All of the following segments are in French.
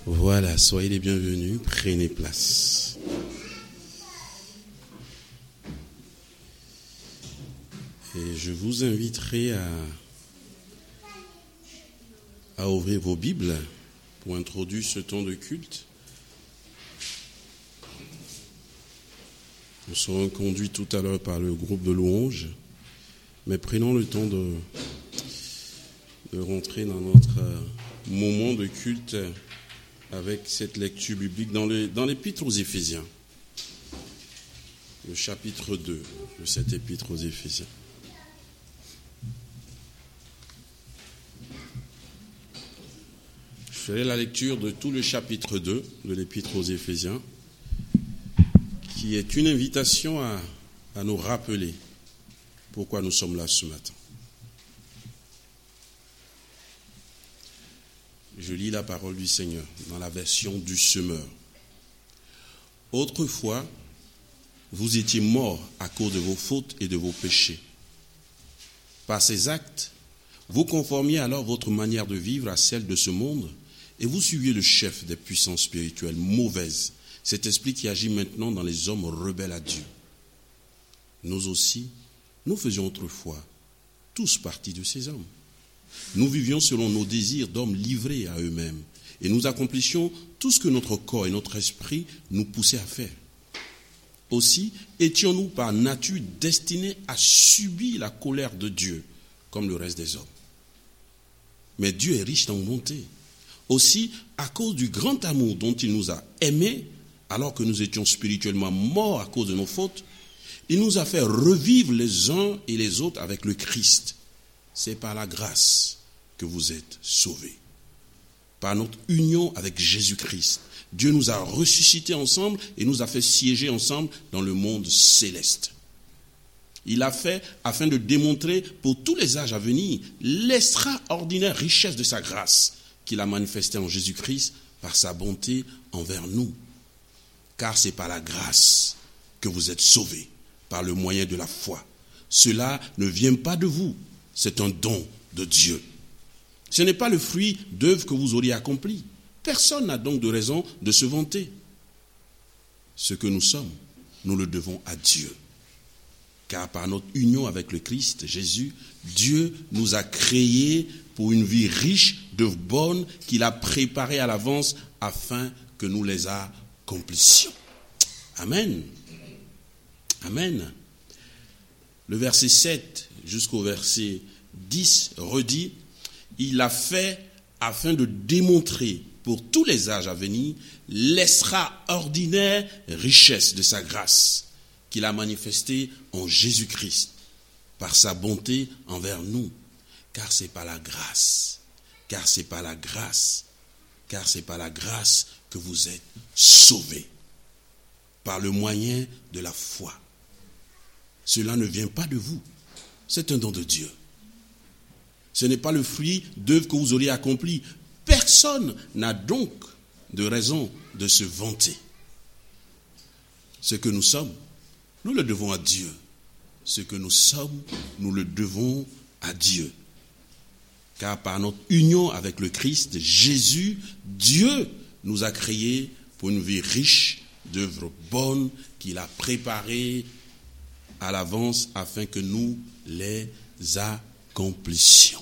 Voilà, soyez les bienvenus, prenez place. Et je vous inviterai à ouvrir vos Bibles pour introduire ce temps de culte. Nous serons conduits tout à l'heure par le groupe de louanges, mais prenons le temps de rentrer dans notre moment de culte avec cette lecture biblique dans l'épître aux Éphésiens, le chapitre 2 de cette épître aux Éphésiens. Je ferai la lecture de tout le chapitre 2 de l'épître aux Éphésiens, qui est une invitation à nous rappeler pourquoi nous sommes là ce matin. Je lis la parole du Seigneur dans la version du semeur. Autrefois, vous étiez morts à cause de vos fautes et de vos péchés. Par ces actes, vous conformiez alors votre manière de vivre à celle de ce monde et vous suiviez le chef des puissances spirituelles mauvaises, cet esprit qui agit maintenant dans les hommes rebelles à Dieu. Nous aussi, nous faisions autrefois tous partie de ces hommes. Nous vivions selon nos désirs d'hommes livrés à eux-mêmes et nous accomplissions tout ce que notre corps et notre esprit nous poussaient à faire. Aussi étions-nous par nature destinés à subir la colère de Dieu comme le reste des hommes. Mais Dieu est riche en bonté. Aussi, à cause du grand amour dont il nous a aimés, alors que nous étions spirituellement morts à cause de nos fautes, il nous a fait revivre les uns et les autres avec le Christ. C'est par la grâce que vous êtes sauvés. Par notre union avec Jésus-Christ, Dieu nous a ressuscités ensemble et nous a fait siéger ensemble dans le monde céleste. Il l'a fait afin de démontrer pour tous les âges à venir l'extraordinaire richesse de sa grâce qu'il a manifestée en Jésus-Christ par sa bonté envers nous. Car c'est par la grâce que vous êtes sauvés, par le moyen de la foi. Cela ne vient pas de vous. C'est un don de Dieu. Ce n'est pas le fruit d'œuvres que vous auriez accomplies. Personne n'a donc de raison de se vanter. Ce que nous sommes, nous le devons à Dieu. Car par notre union avec le Christ, Jésus, Dieu nous a créés pour une vie riche d'œuvres bonnes qu'il a préparées à l'avance afin que nous les accomplissions. Amen. Amen. Le verset 7 jusqu'au verset 10 redit, il l'a fait afin de démontrer pour tous les âges à venir l'extraordinaire richesse de sa grâce qu'il a manifestée en Jésus-Christ par sa bonté envers nous. Car c'est par la grâce, car c'est par la grâce que vous êtes sauvés, par le moyen de la foi. Cela ne vient pas de vous. C'est un don de Dieu. Ce n'est pas le fruit d'œuvres que vous auriez accomplies. Personne n'a donc de raison de se vanter. Ce que nous sommes, nous le devons à Dieu. Ce que nous sommes, nous le devons à Dieu. Car par notre union avec le Christ, Jésus, Dieu nous a créés pour une vie riche d'œuvres bonnes qu'il a préparées à l'avance afin que nous les accomplissions.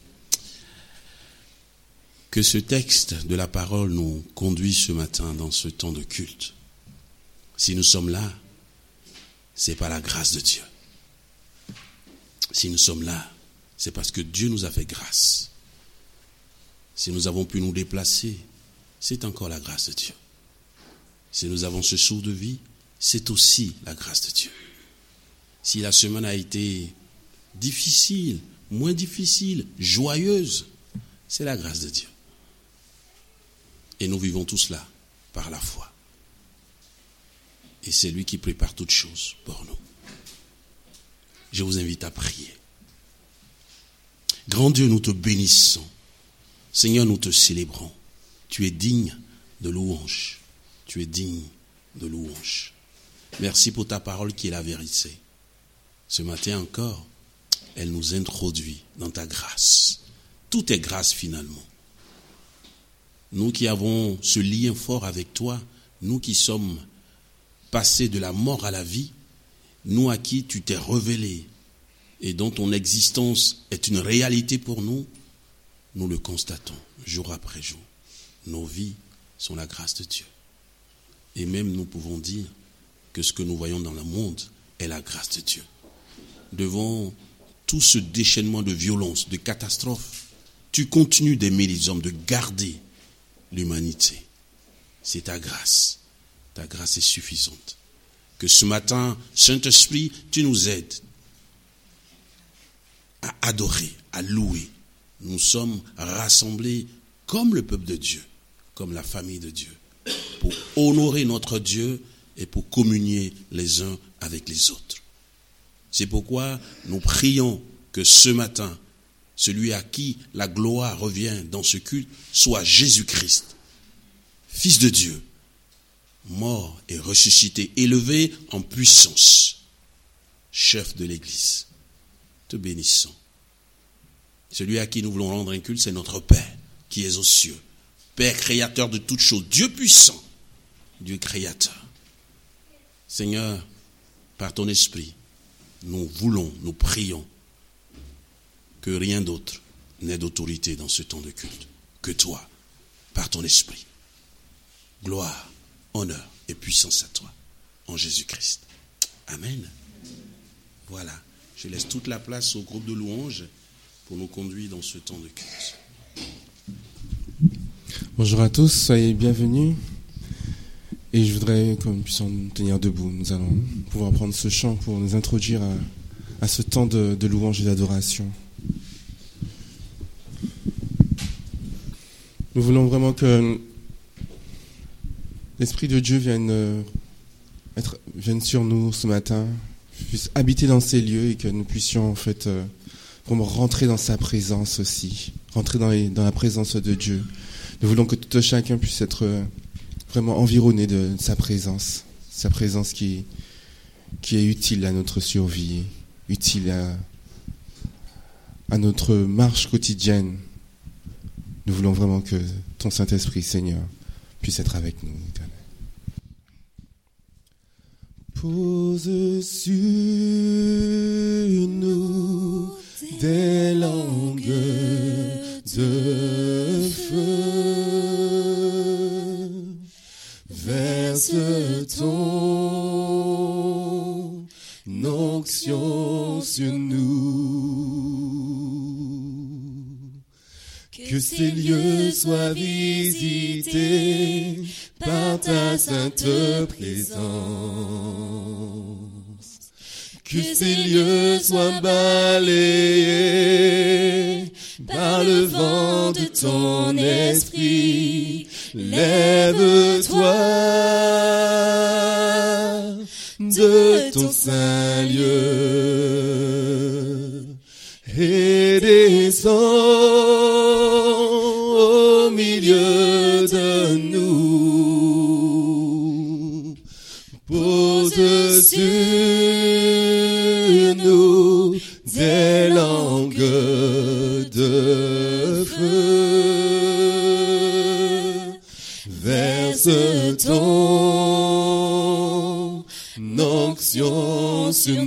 Que ce texte de la parole nous conduise ce matin dans ce temps de culte. Si nous sommes là, c'est par la grâce de Dieu. Si nous sommes là, c'est parce que Dieu nous a fait grâce. Si nous avons pu nous déplacer, c'est encore la grâce de Dieu. Si nous avons ce souffle de vie, c'est aussi la grâce de Dieu. Si la semaine a été difficile, moins difficile, joyeuse, c'est la grâce de Dieu. Et nous vivons tout cela par la foi. Et c'est lui qui prépare toutes choses pour nous. Je vous invite à prier. Grand Dieu, nous te bénissons. Seigneur, nous te célébrons. Tu es digne de louange. Tu es digne de louange. Merci pour ta parole qui est la vérité. Ce matin encore, elle nous introduit dans ta grâce. Tout est grâce finalement. nous qui avons ce lien fort avec toi, nous qui sommes passés de la mort à la vie, nous à qui tu t'es révélé et dont ton existence est une réalité pour nous, nous le constatons jour après jour. Nos vies sont la grâce de Dieu. Et même nous pouvons dire que ce que nous voyons dans le monde est la grâce de Dieu. Devant tout ce déchaînement de violence, de catastrophes, tu continues d'aimer les hommes, de garder l'humanité. C'est ta grâce. Ta grâce est suffisante. Que ce matin, Saint-Esprit, tu nous aides à adorer, à louer. Nous sommes rassemblés comme le peuple de Dieu, comme la famille de Dieu, pour honorer notre Dieu et pour communier les uns avec les autres. C'est pourquoi nous prions que ce matin, celui à qui la gloire revient dans ce culte soit Jésus-Christ, Fils de Dieu, mort et ressuscité, élevé en puissance, chef de l'Église. Te bénissons. Celui à qui nous voulons rendre un culte, c'est notre Père qui est aux cieux, Père créateur de toutes choses, Dieu puissant, Dieu créateur. Seigneur, par ton esprit, nous prions que rien d'autre n'ait d'autorité dans ce temps de culte que toi, par ton esprit. Gloire, honneur et puissance à toi, en Jésus-Christ. Amen. Voilà, je laisse toute la place au groupe de louanges pour nous conduire dans ce temps de culte. Bonjour à tous, soyez bienvenus. Et je voudrais que nous puissions nous tenir debout. Nous allons pouvoir prendre ce chant pour nous introduire à ce temps de louange et d'adoration. Nous voulons vraiment que l'Esprit de Dieu vienne sur nous ce matin, puisse habiter dans ces lieux et que nous puissions en fait vraiment rentrer dans sa présence aussi, rentrer dans la présence de Dieu. Nous voulons que tout chacun puisse être vraiment environné de sa présence qui est utile à notre survie, utile à notre marche quotidienne. Nous voulons vraiment que ton Saint-Esprit, Seigneur, puisse être avec nous. Pose sur nous des langues de feu, verse ton onction sur nous, que ces lieux soient visités par ta sainte présence, que ces lieux soient balayés par le vent de ton esprit. Lève-toi de ton saint lieu et descends au milieu de nous. Pose sur nous des langues de feu, verse ton onction sur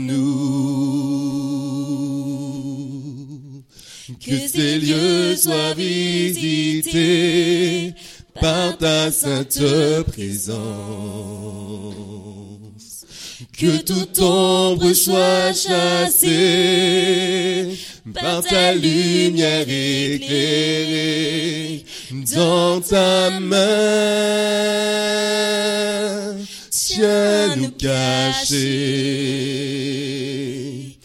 nous, que ces lieux soient visités par ta sainte présence, que toute ombre soit chassée par ta lumière éclairée. Dans ta main, tiens-nous cachés,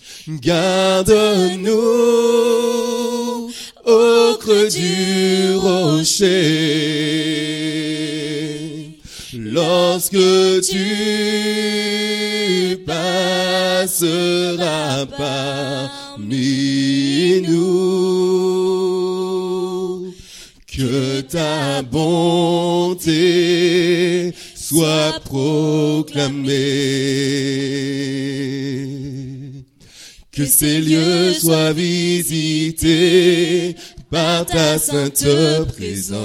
garde-nous au creux du rocher. Lorsque tu passeras parmi nous, que ta bonté soit proclamée, que ces lieux soient visités par ta sainte présence.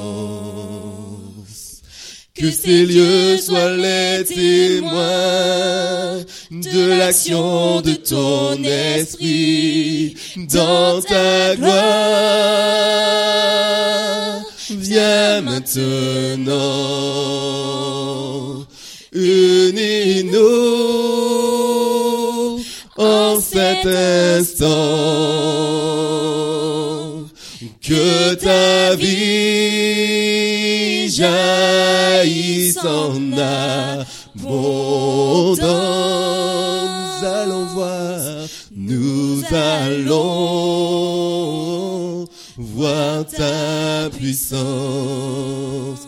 Que ces lieux soient les témoins de l'action de ton esprit dans ta gloire. Viens maintenant, unis-nous en cet instant. Que ta vie jaillisse en abondance. Nous allons voir ta puissance.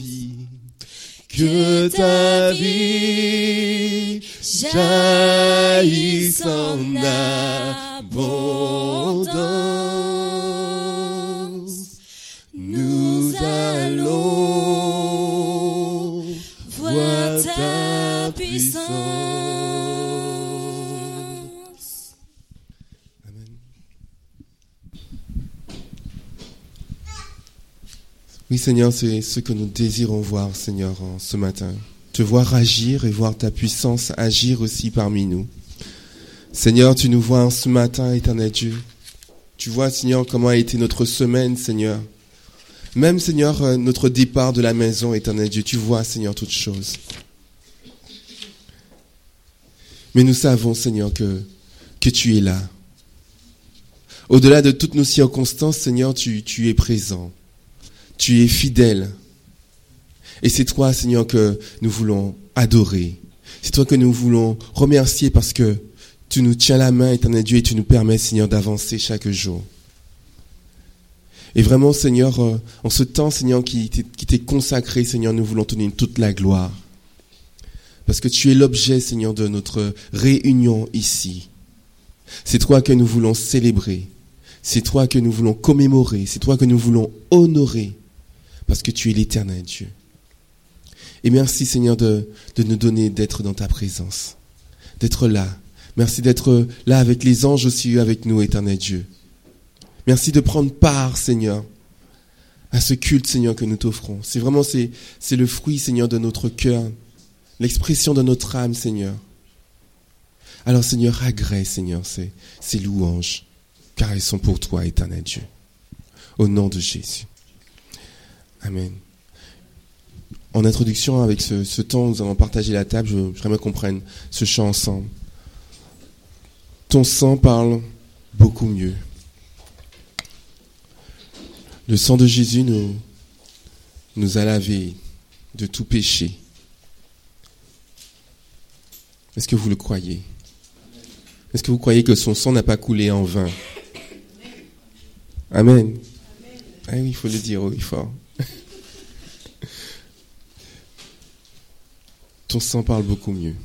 Que ta vie jaillisse en abondance. Nous allons voir ta puissance. Amen. Oui, Seigneur, c'est ce que nous désirons voir, Seigneur, ce matin. Te voir agir et voir ta puissance agir aussi parmi nous. Seigneur, tu nous vois ce matin, éternel Dieu. Tu vois, Seigneur, comment a été notre semaine, Seigneur. Même, Seigneur, notre départ de la maison, éternel Dieu, tu vois, Seigneur, toutes choses. Mais nous savons, Seigneur, que tu es là. Au-delà de toutes nos circonstances, Seigneur, tu es présent. Tu es fidèle. Et c'est toi, Seigneur, que nous voulons adorer. C'est toi que nous voulons remercier parce que tu nous tiens la main, éternel Dieu, et tu nous permets, Seigneur, d'avancer chaque jour. Et vraiment, Seigneur, en ce temps, Seigneur, qui t'est consacré, Seigneur, nous voulons te donner toute la gloire. Parce que tu es l'objet, Seigneur, de notre réunion ici. C'est toi que nous voulons célébrer. C'est toi que nous voulons commémorer. C'est toi que nous voulons honorer. Parce que tu es l'éternel Dieu. Et merci, Seigneur, de nous donner d'être dans ta présence. D'être là. Merci d'être là avec les anges aussi avec nous, éternel Dieu. Merci de prendre part, Seigneur, à ce culte, Seigneur, que nous t'offrons. C'est le fruit, Seigneur, de notre cœur, l'expression de notre âme, Seigneur. Alors, Seigneur, agrée, Seigneur, ces louanges, car elles sont pour toi, éternel Dieu. Au nom de Jésus. Amen. En introduction, avec ce temps où nous allons partager la table, j'aimerais qu'on prenne ce chant ensemble. Ton sang parle beaucoup mieux. Le sang de Jésus nous a lavés de tout péché. Est-ce que vous le croyez? Est-ce que vous croyez que son sang n'a pas coulé en vain? Amen. Ah oui, il faut le dire haut et fort. Ton sang parle beaucoup mieux.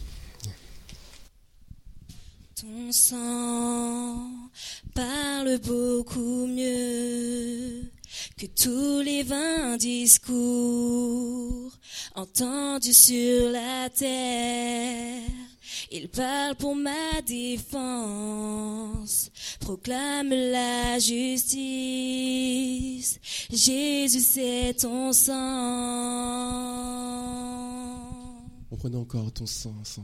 Ton sang parle beaucoup mieux que tous les vains discours entendus sur la terre. Il parle pour ma défense, proclame la justice. Jésus, c'est ton sang. On prenait encore ton sang ensemble.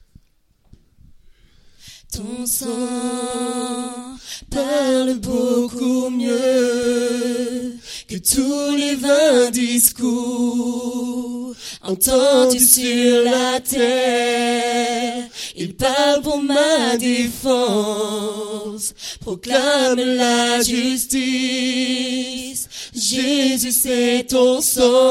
Ton sang parle beaucoup mieux que tous les vains discours entendus sur la terre. Il parle pour ma défense, proclame la justice. Jésus, c'est ton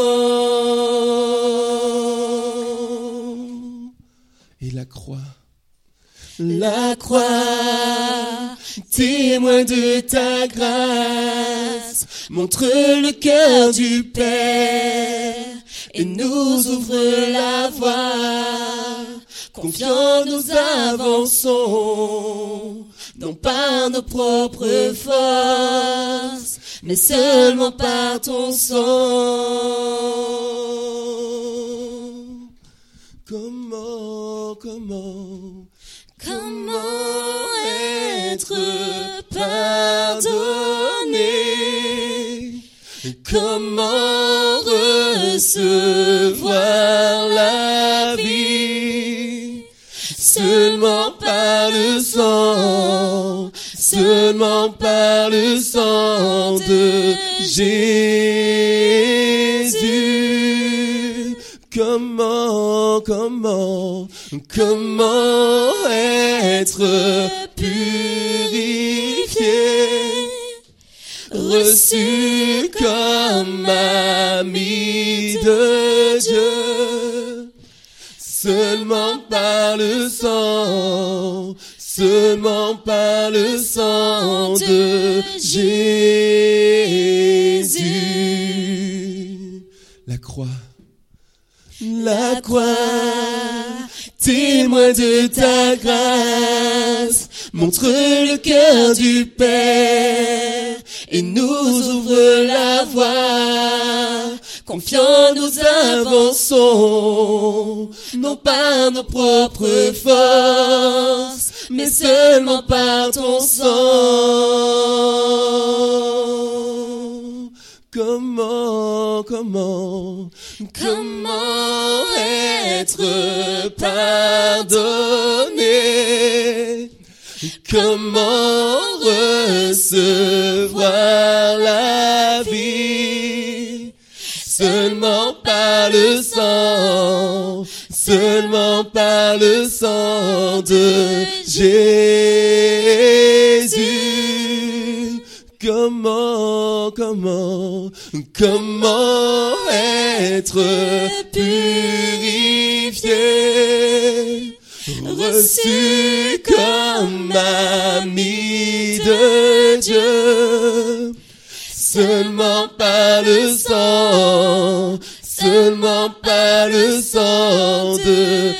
sang. Et la croix. La croix, témoin de ta grâce, montre le cœur du Père et nous ouvre la voie. Confiants nous avançons, non par nos propres forces, mais seulement par ton sang. Comment être pardonné Comment recevoir la vie? Seulement par le sang, seulement par le sang de Jésus. Comment être purifié, reçu comme ami de Dieu, seulement par le sang, seulement par le sang de Jésus. La croix, témoin de ta grâce, montre le cœur du Père et nous ouvre la voie. Confiants nous avançons, non par nos propres forces, mais seulement par ton sang. Comment être pardonné? Comment recevoir la vie? Seulement par le sang, seulement par le sang de Jésus. Comment être purifié, reçu comme ami de Dieu, seulement par le sang, seulement par le sang de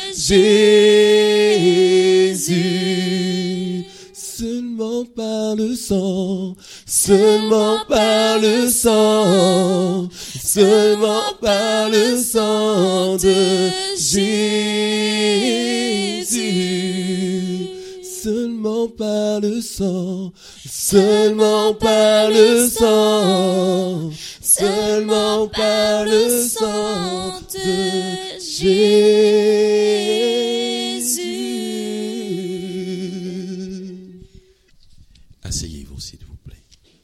Jésus. Seulement par le sang, seulement par le sang, seulement par le sang de Jésus. Seulement par le sang, seulement par le sang, seulement par le sang de Jésus. Asseyez-vous, s'il vous plaît.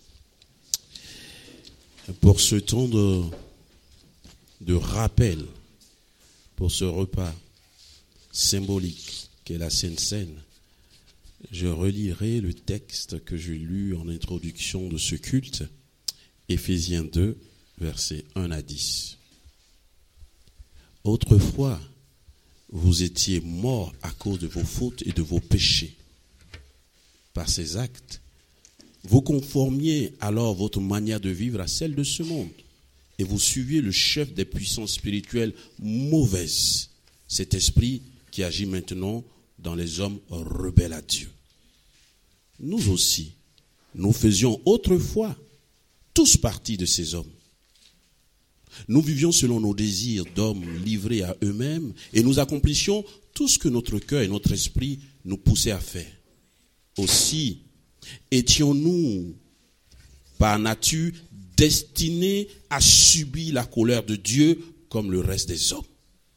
Pour ce temps de rappel, pour ce repas symbolique qu'est la Sainte Seine, je relirai le texte que j'ai lu en introduction de ce culte, Éphésiens 2, versets 1 à 10. Autrefois, vous étiez morts à cause de vos fautes et de vos péchés. Par ces actes, vous conformiez alors votre manière de vivre à celle de ce monde et vous suiviez le chef des puissances spirituelles mauvaises, cet esprit qui agit maintenant dans les hommes rebelles à Dieu. Nous aussi, nous faisions autrefois tous partie de ces hommes. Nous vivions selon nos désirs d'hommes livrés à eux-mêmes et nous accomplissions tout ce que notre cœur et notre esprit nous poussaient à faire. Aussi, étions-nous par nature destinés à subir la colère de Dieu comme le reste des hommes.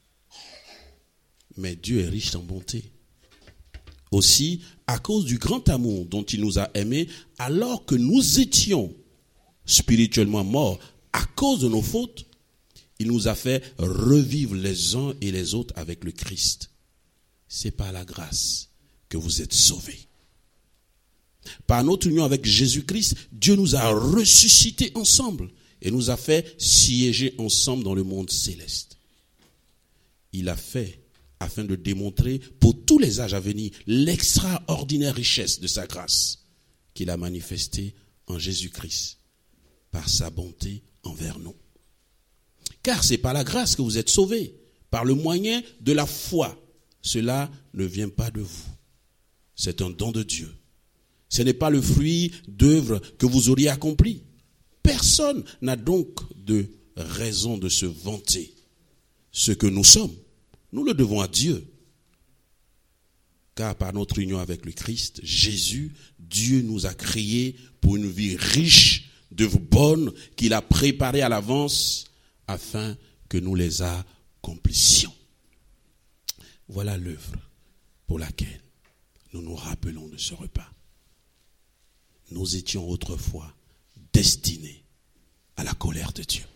Mais Dieu est riche en bonté. Aussi, à cause du grand amour dont il nous a aimés, alors que nous étions spirituellement morts à cause de nos fautes, il nous a fait revivre les uns et les autres avec le Christ. C'est par la grâce que vous êtes sauvés. Par notre union avec Jésus-Christ, Dieu nous a ressuscités ensemble et nous a fait siéger ensemble dans le monde céleste. Il a fait afin de démontrer pour tous les âges à venir l'extraordinaire richesse de sa grâce qu'il a manifestée en Jésus-Christ par sa bonté envers nous. Car c'est par la grâce que vous êtes sauvés, par le moyen de la foi. Cela ne vient pas de vous. C'est un don de Dieu. Ce n'est pas le fruit d'œuvres que vous auriez accomplies. Personne n'a donc de raison de se vanter. Ce que nous sommes, nous le devons à Dieu. Car par notre union avec le Christ, Jésus, Dieu nous a créés pour une vie riche d'œuvres bonnes qu'il a préparées à l'avance afin que nous les accomplissions. Voilà l'œuvre pour laquelle nous nous rappelons de ce repas. Nous étions autrefois destinés à la colère de Dieu.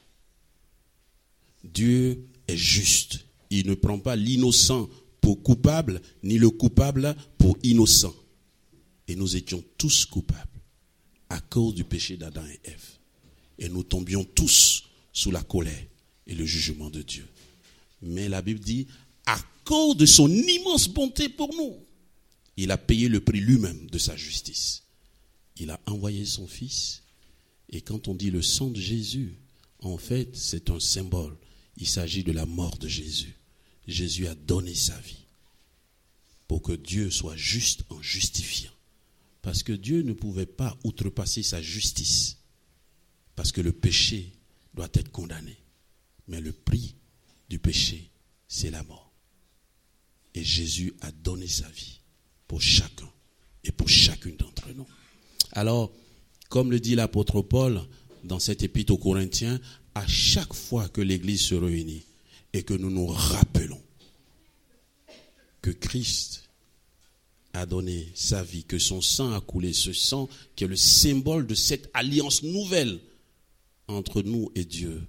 Dieu est juste. Il ne prend pas l'innocent pour coupable, ni le coupable pour innocent. Et nous étions tous coupables à cause du péché d'Adam et Ève. Et nous tombions tous sous la colère et le jugement de Dieu. Mais la Bible dit, à cause de son immense bonté pour nous, il a payé le prix lui-même de sa justice. Il a envoyé son Fils. Et quand on dit le sang de Jésus, en fait, c'est un symbole. Il s'agit de la mort de Jésus. Jésus a donné sa vie pour que Dieu soit juste en justifiant. Parce que Dieu ne pouvait pas outrepasser sa justice. Parce que le péché doit être condamné. Mais le prix du péché, c'est la mort. Et Jésus a donné sa vie pour chacun et pour chacune d'entre nous. Alors, comme le dit l'apôtre Paul dans cette épître aux Corinthiens, à chaque fois que l'Église se réunit et que nous nous rappelons que Christ a donné sa vie, que son sang a coulé, ce sang qui est le symbole de cette alliance nouvelle entre nous et Dieu,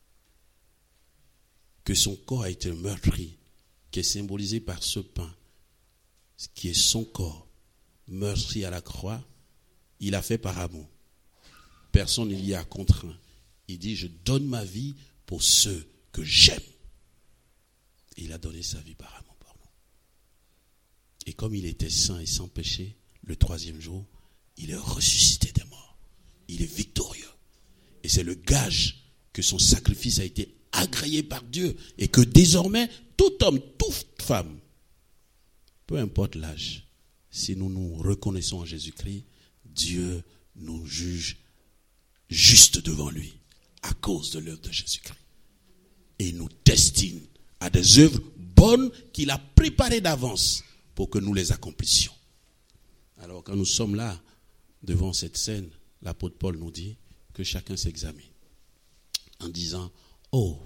que son corps a été meurtri, qui est symbolisé par ce pain, qui est son corps meurtri à la croix, il a fait par amour. Personne ne l'y a contraint. Il dit, je donne ma vie pour ceux que j'aime. Et il a donné sa vie par amour pour nous. Et comme il était saint et sans péché, le troisième jour, il est ressuscité des morts. Il est victorieux. Et c'est le gage que son sacrifice a été agréé par Dieu. Et que désormais, tout homme, toute femme, peu importe l'âge, si nous nous reconnaissons en Jésus-Christ, Dieu nous juge juste devant lui à cause de l'œuvre de Jésus-Christ. Et il nous destine à des œuvres bonnes qu'il a préparées d'avance pour que nous les accomplissions. Alors quand nous sommes là, devant cette scène, l'apôtre Paul nous dit que chacun s'examine en disant, oh,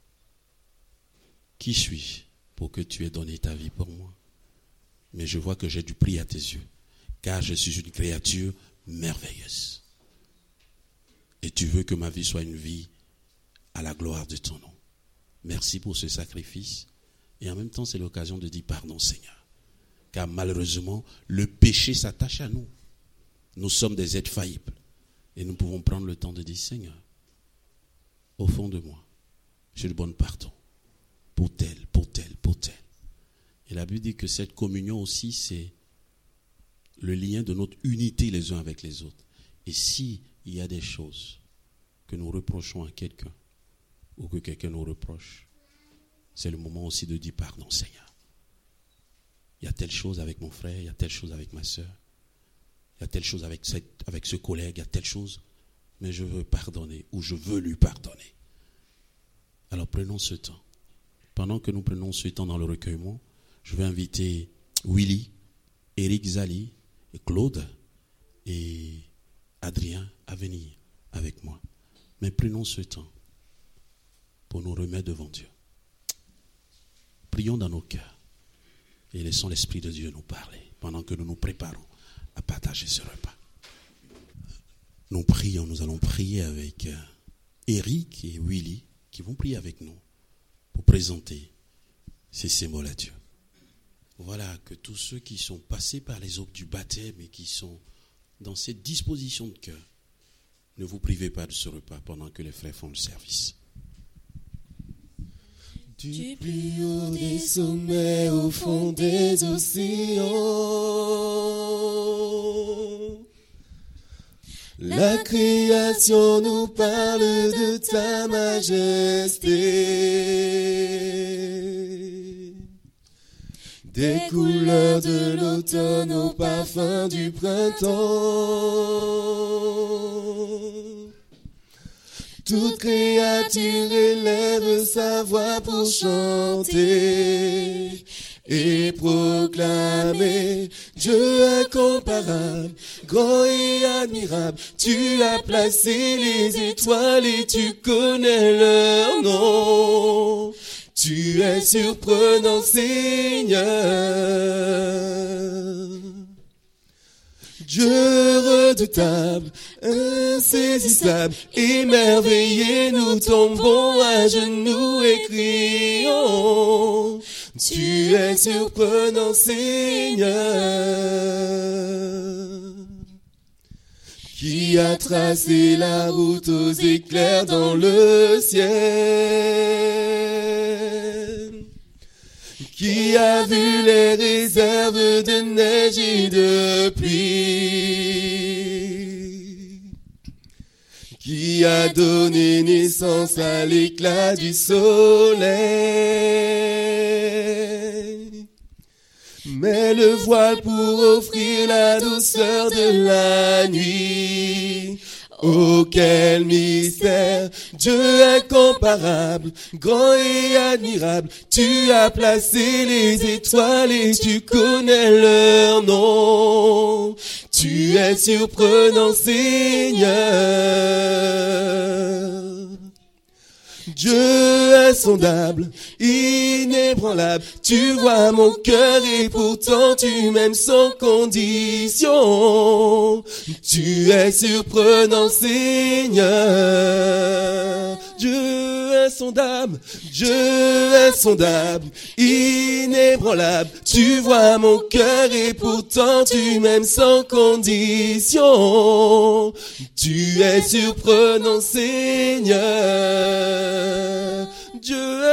qui suis-je pour que tu aies donné ta vie pour moi? Mais je vois que j'ai du prix à tes yeux, car je suis une créature merveilleuse. Et tu veux que ma vie soit une vie à la gloire de ton nom. Merci pour ce sacrifice. Et en même temps, c'est l'occasion de dire pardon, Seigneur. Car malheureusement, le péché s'attache à nous. Nous sommes des êtres faillibles. Et nous pouvons prendre le temps de dire, Seigneur, au fond de moi, je demande pardon. Pour tel, pour tel, pour tel. Et la Bible dit que cette communion aussi, c'est le lien de notre unité les uns avec les autres. Et si il y a des choses que nous reprochons à quelqu'un, ou que quelqu'un nous reproche, c'est le moment aussi de dire pardon, Seigneur. Il y a telle chose avec mon frère, il y a telle chose avec ma soeur, il y a telle chose avec ce collègue, il y a telle chose, mais je veux pardonner, ou je veux lui pardonner. Alors prenons ce temps. Pendant que nous prenons ce temps dans le recueillement, je vais inviter Willy, Eric Zali, et Claude et Adrien à venir avec moi. Mais prenons ce temps pour nous remettre devant Dieu. Prions dans nos cœurs et laissons l'Esprit de Dieu nous parler pendant que nous nous préparons à partager ce repas. Nous prions, nous allons prier avec Eric et Willy qui vont prier avec nous pour présenter ces symboles à Dieu. Voilà, que tous ceux qui sont passés par les eaux du baptême et qui sont dans cette disposition de cœur, ne vous privez pas de ce repas pendant que les frères font le service. Du plus haut des sommets au fond des océans, la création nous parle de ta majesté. Des couleurs de l'automne au parfum du printemps. Toute créature élève sa voix pour chanter et proclamer Dieu incomparable, grand et admirable. Tu as placé les étoiles et tu connais leur nom. Tu es surprenant, Seigneur. Dieu redoutable, insaisissable, émerveillé, nous tombons à genoux et crions. Tu es surprenant, Seigneur. Qui a tracé la route aux éclairs dans le ciel? Qui a vu les réserves de neige et de pluie? Qui a donné naissance à l'éclat du soleil? Mets le voile pour offrir la douceur de la nuit. Oh, quel mystère, Dieu incomparable, grand et admirable. Tu as placé les étoiles et tu connais leur nom. Tu es surprenant, Seigneur. Dieu insondable, inébranlable, tu vois mon cœur et pourtant tu m'aimes sans condition. Tu es surprenant, Seigneur. Dieu insondable, inébranlable, tu vois mon cœur et pourtant tu m'aimes sans condition. Tu es surprenant, Seigneur. Dieu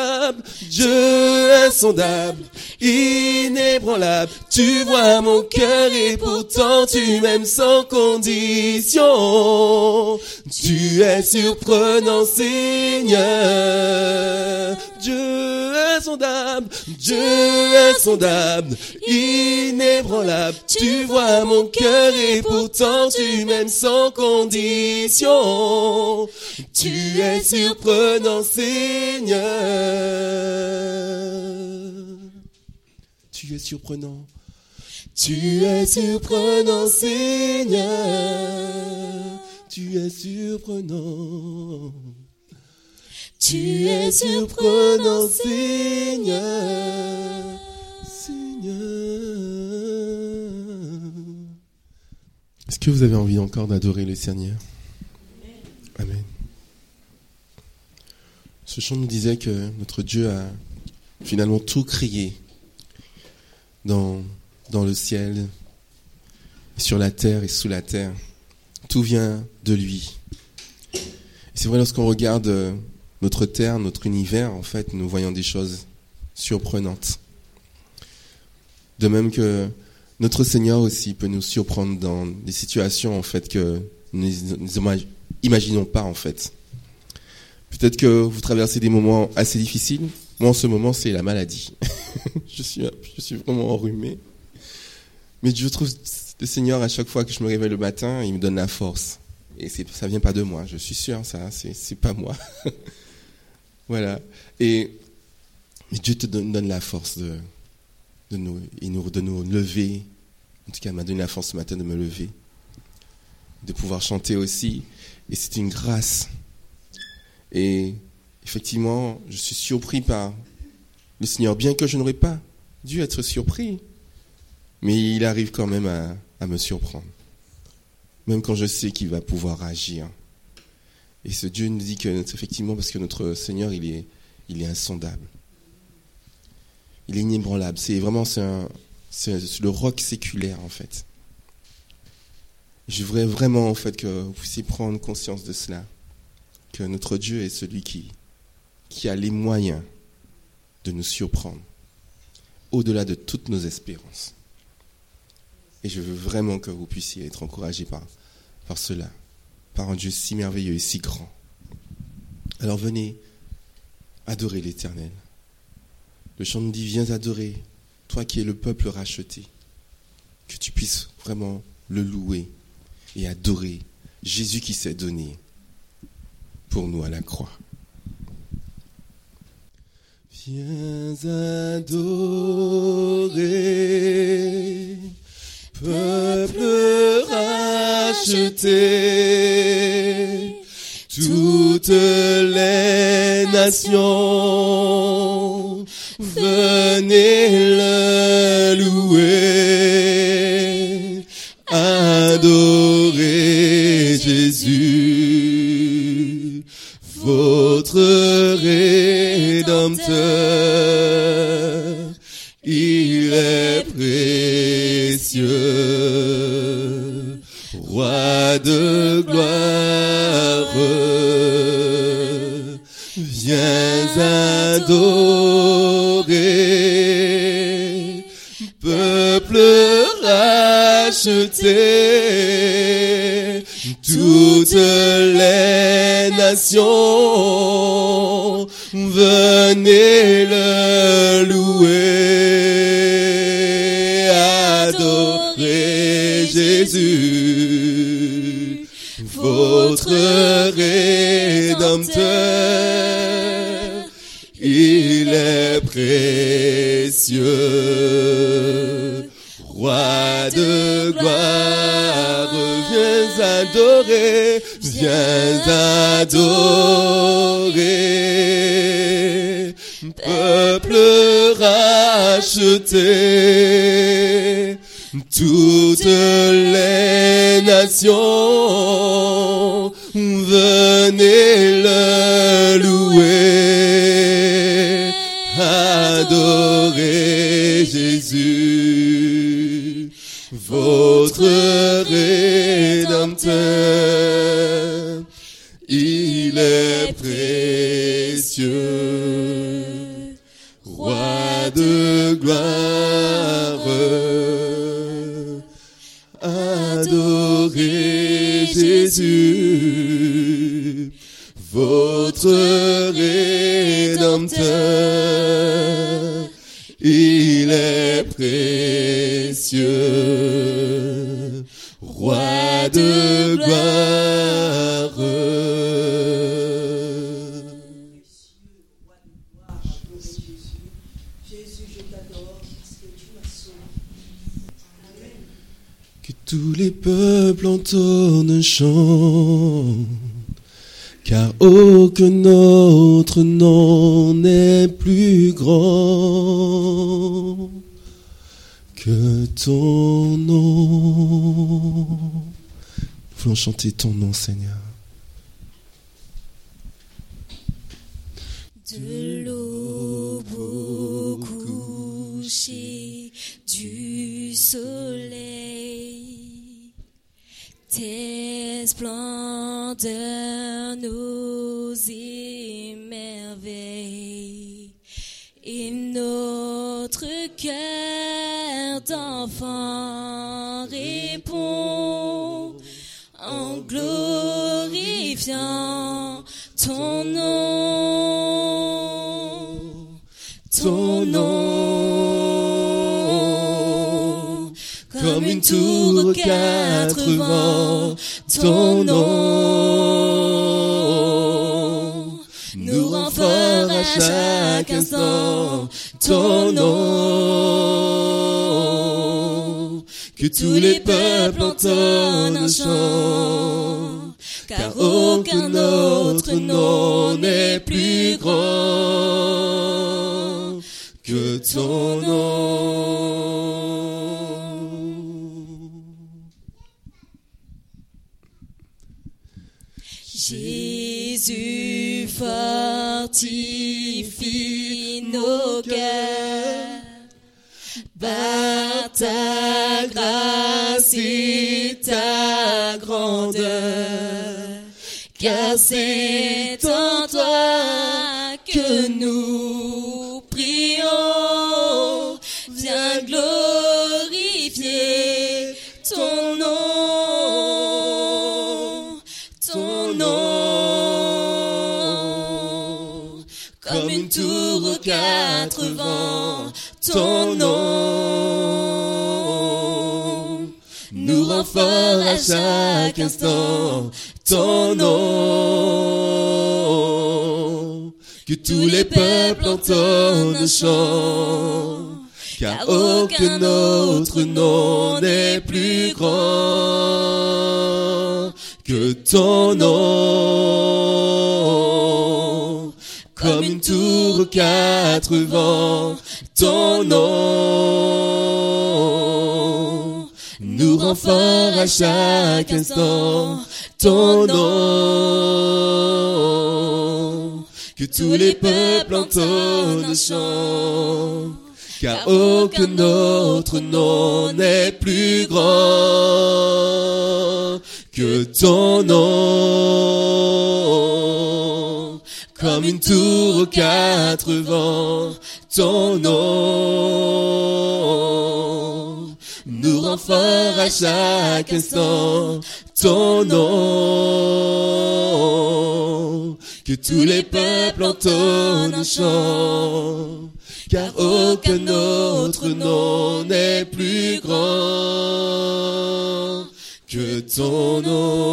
insondable, inébranlable, tu vois mon cœur et pourtant tu m'aimes sans condition. Tu es surprenant, Seigneur. Dieu insondable, inébranlable, tu vois mon cœur et pourtant tu m'aimes sans condition. Tu es surprenant, Seigneur. Tu es surprenant. Tu es surprenant, Seigneur. Tu es surprenant. Tu es surprenant, Seigneur. Seigneur. Est-ce que vous avez envie encore d'adorer le Seigneur? Amen. Ce chant nous disait que notre Dieu a finalement tout créé dans le ciel, sur la terre et sous la terre. Tout vient de lui. Et c'est vrai, lorsqu'on regarde notre terre, notre univers, en fait, nous voyons des choses surprenantes. De même que notre Seigneur aussi peut nous surprendre dans des situations, en fait, que nous n'imaginons pas, en fait. Peut-être que vous traversez des moments assez difficiles. Moi, en ce moment, c'est la maladie. je suis vraiment enrhumé. Mais je trouve le Seigneur, à chaque fois que je me réveille le matin, il me donne la force. Et ça vient pas de moi, je suis sûr, ça, c'est pas moi. Voilà. Mais Dieu te donne la force de nous lever. En tout cas, il m'a donné la force ce matin de me lever, de pouvoir chanter aussi. Et c'est une grâce. Et effectivement, je suis surpris par le Seigneur, bien que je n'aurais pas dû être surpris. Mais il arrive quand même à me surprendre. Même quand je sais qu'il va pouvoir agir. Et ce Dieu nous dit que, effectivement, parce que notre Seigneur, il est insondable. Il est inébranlable. C'est le roc séculaire, en fait. Je voudrais vraiment, en fait, que vous puissiez prendre conscience de cela. Que notre Dieu est celui qui a les moyens de nous surprendre. Au-delà de toutes nos espérances. Et je veux vraiment que vous puissiez être encouragés par cela. Par un Dieu si merveilleux et si grand. Alors venez adorer l'Éternel. Le chant nous dit, viens adorer, toi qui es le peuple racheté. Que tu puisses vraiment le louer et adorer Jésus qui s'est donné pour nous à la croix. Viens adorer, peuple racheté, toutes les nations, venez le louer, adorez Jésus, votre Rédempteur, il est précieux, roi de gloire, viens adorer, peuple racheté, toutes les nations, venez le louer, adorez Jésus, votre Rédempteur, il est précieux, roi de gloire, viens adorer, viens adorer, peuple racheté, toutes les nations, venez le louer, adorez Jésus, votre Rédempteur, il est précieux, roi de gloire, adorez Jésus, votre Rédempteur, il est précieux, roi de gloire. Jésus, je t'adore parce que tu m'as sauvé. Amen. Que tous les peuples entonnent un chant, car aucun autre nom n'est plus grand que ton nom. Nous voulons chanter ton nom, Seigneur. De l'aube au coucher du soleil, tes splendeurs nous émerveillent, et notre cœur d'enfant répond en glorifiant ton nom, ton nom, comme une tour aux quatre vents, ton nom nous rend fort à chaque instant, ton nom, que tous les peuples entonnent un chant, car aucun autre nom n'est plus grand que ton nom. Jésus fortifie nos cœurs par ta grâce et ta grandeur, car c'est en toi que nous prions. Viens glorifier ton nom, ton nom, comme une tour aux quatre vents, ton nom nous rend fort à chaque instant, ton nom, que tous les peuples entonnent un chant, car aucun autre nom n'est plus grand que ton nom. Comme une tour aux quatre vents, ton nom nous rend fort à chaque instant. Ton nom, que tous les peuples entonnent un chant, car aucun autre nom n'est plus grand que ton nom. Comme une tour aux quatre vents, ton nom nous rend fort à chaque instant. Ton nom, que tous les peuples entonnent un chant, car aucun autre nom n'est plus grand que ton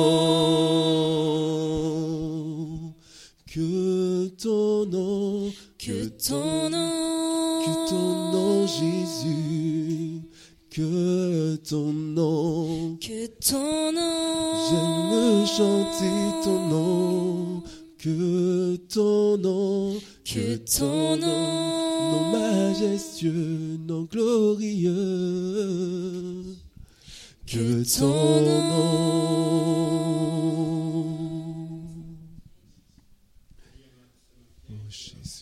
nom. Que ton nom, Que ton nom, que ton nom Jésus, que ton nom. que ton nom, J'aime chanter ton nom, que ton nom, que ton nom, nom majestueux, nom glorieux, que ton nom. Oh Jésus.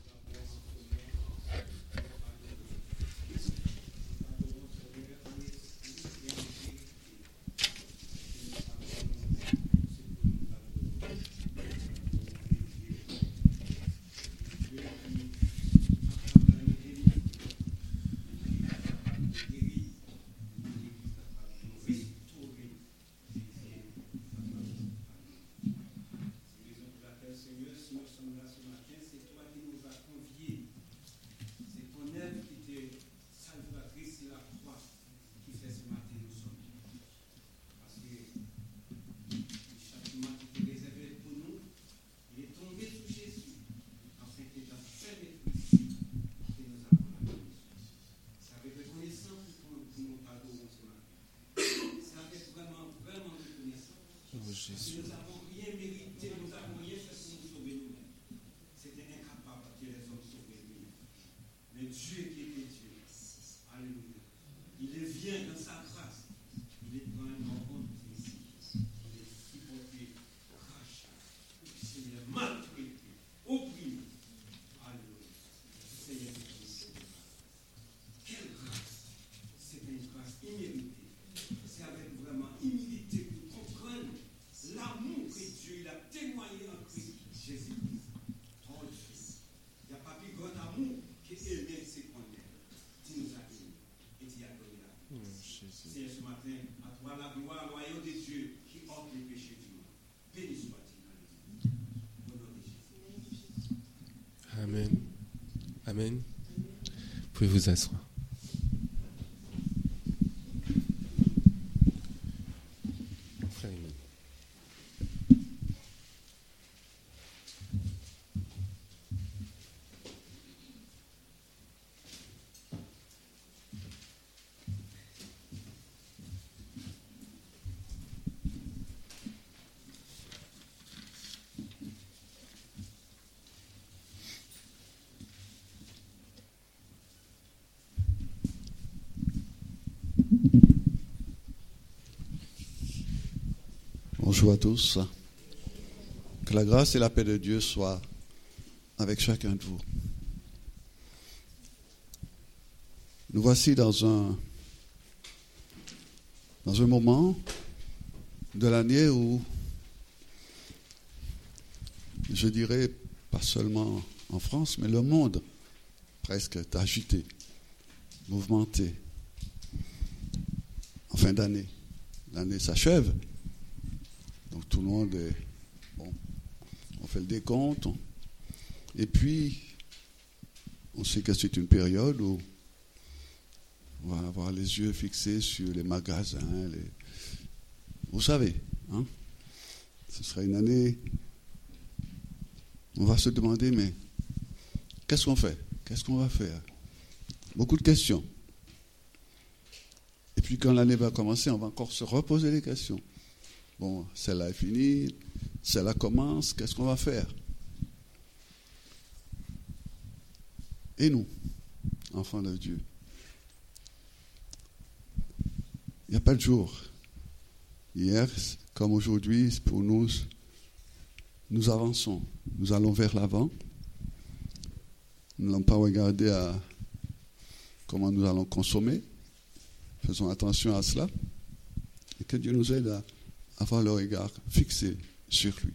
Jésus. Nous n'avons rien mérité, nous n'avons rien fait pour nous sauver nous-mêmes. C'était incapable de les hommes sauver nous. Mais Dieu qui était Dieu, alléluia, il vient dans sa grâce, il est prend en compte ici, il est supporté, crachat, Seigneur, maltraité, opprimé, alléluia, Seigneur, quelle grâce, c'est une grâce imméritée, c'est avec vraiment humilité pour comprendre l'amour que Dieu il a témoigné en Christ Jésus-Christ. Oh Dieu, il n'y a pas plus grand amour que aimer ses connaître. Tu nous as aimés et tu as donné la vie. Seigneur, ce matin, à toi la gloire, le royaume de Dieu qui ôte les péchés du monde. Béni soit-il. Au nom de Jésus. Amen. Amen. Vous pouvez vous asseoir. Frère Emile. Bonjour à tous. Que la grâce et la paix de Dieu soient avec chacun de vous. Nous voici dans un moment de l'année où, je dirais, pas seulement en France, mais le monde presque est agité, mouvementé. En fin d'année, l'année s'achève. Donc tout le monde est bon. On fait le décompte. Et puis, on sait que c'est une période où on va avoir les yeux fixés sur les magasins. Vous savez, hein? Ce sera une année on va se demander, mais qu'est-ce qu'on fait? Qu'est-ce qu'on va faire? Beaucoup de questions. Et puis quand l'année va commencer, on va encore se reposer des questions. Bon, celle-là est finie, celle-là commence, qu'est-ce qu'on va faire? Et nous, enfants de Dieu, il n'y a pas de jour. Hier, comme aujourd'hui, pour nous, nous avançons. Nous allons vers l'avant. Nous n'allons pas regarder à comment nous allons consommer. Faisons attention à cela. Et que Dieu nous aide à avoir le regard fixé sur lui.